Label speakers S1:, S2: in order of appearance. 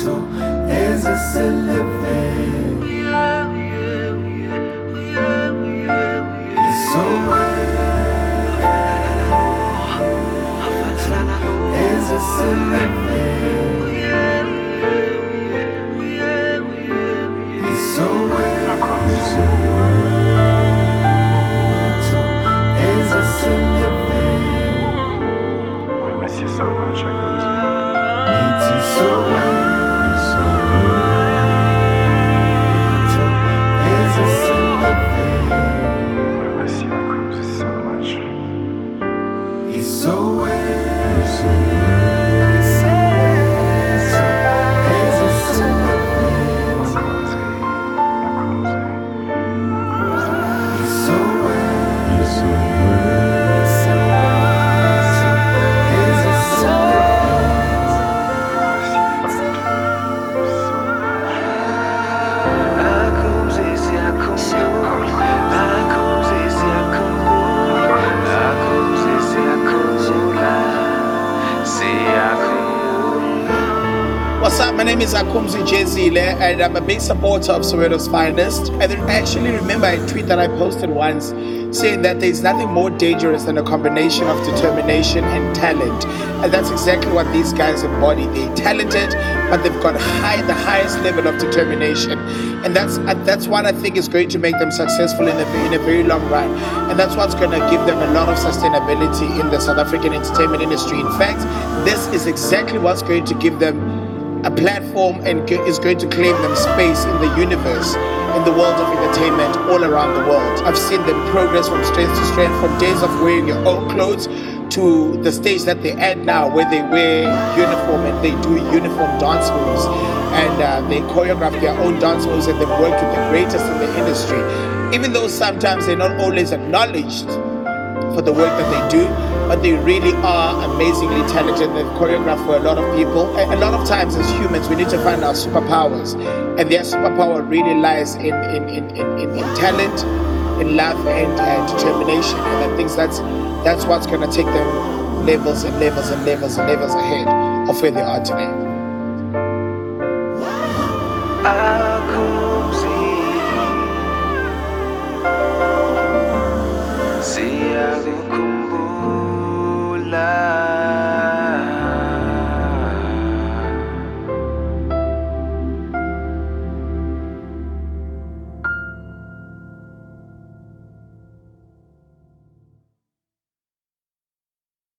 S1: is this a living? It's so is this a living? It's so is this a living?
S2: We miss you so much, Akumzi.
S1: Need you so is this a living?
S2: We miss you, Akumzi, so much.
S1: It's so
S3: What's up? My name is Akumzi Jezile, and I'm a big supporter of Soweto's Finest. I actually remember a tweet that I posted once saying that there's nothing more dangerous than a combination of determination and talent. And that's exactly what these guys embody. They're talented, but they've got the highest level of determination. And that's what I think is going to make them successful in a very long run. And that's what's going to give them a lot of sustainability in the South African entertainment industry. In fact, this is exactly what's going to give them a platform and is going to claim them space in the universe, in the world of entertainment all around the world. I've seen them progress from strength to strength, from days of wearing your own clothes to the stage that they're at now, where they wear uniform and they do uniform dance moves, and they choreograph their own dance moves, and they've worked with the greatest in the industry. Even though sometimes they're not always acknowledged for the work that they do, but they really are amazingly talented. They've choreographed for a lot of people. A lot of times as humans, we need to find our superpowers, and their superpower really lies in talent, in love, and determination. And I think that's what's going to take them levels and levels and levels and levels ahead of where they are today.